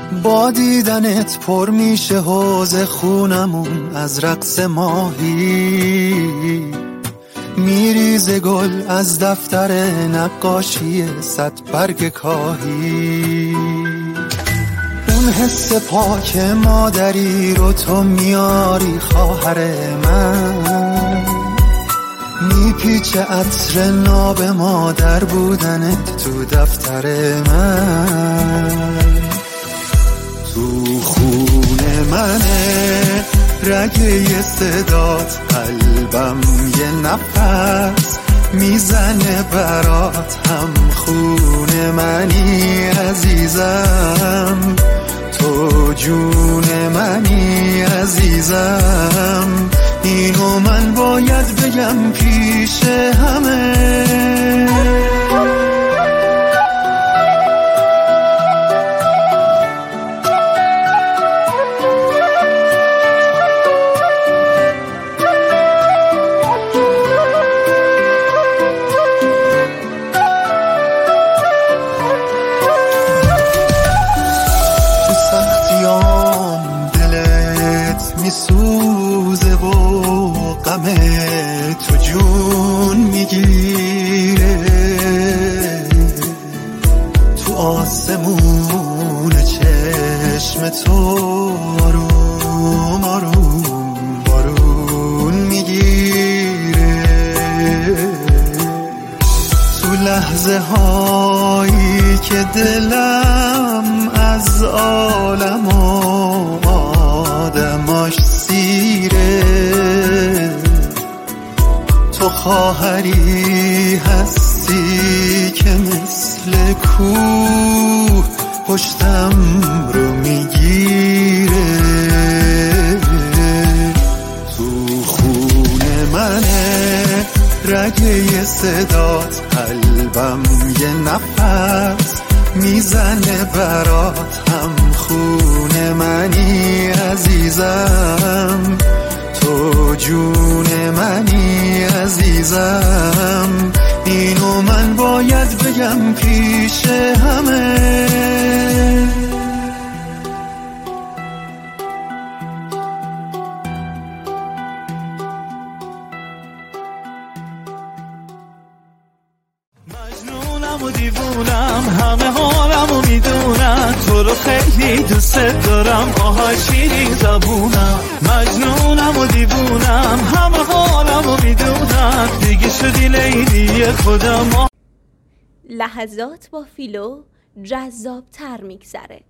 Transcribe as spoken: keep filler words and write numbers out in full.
با دیدنت پر میشه حوض خونمون از رقص ماهی، میریزه گل از دفتر نقاشی صد برگ کاهی. اون حس پاک مادری رو تو میاری خواهر من، میپیچه عطر ناب مادر بودنت تو دفتر من. تو خونه منه رگه صدات، قلبم یه نفس میزنه برات، هم خونه منی عزیزم، تو جون منی عزیزم. اینو من باید بگم پیش همه. میسوزه و غم تو جون میگیره، تو آسمون چشم تو آروم آروم بارون میگیره. تو لحظه هایی که دلم از عالم آدماش سیره، تو خواهری هستی که مثل کوه پشتم رو میگیره. تو خونه منه رگه صدات، قلبم یه نفس میزنه برات، هم خونه منی عزیزم، تو جون منی عزیزم. اینو من باید بگم پیش همه. مجنونم و دیوونم، همه حالمو میدونم، تو رو خیلی دوست دارم، آها شیرین زبونم. مجنونم و دیوونم، همه حالمو میدونم، دیگه شدی لیلی خودم. لحظات با فیلو جذاب تر میگذره.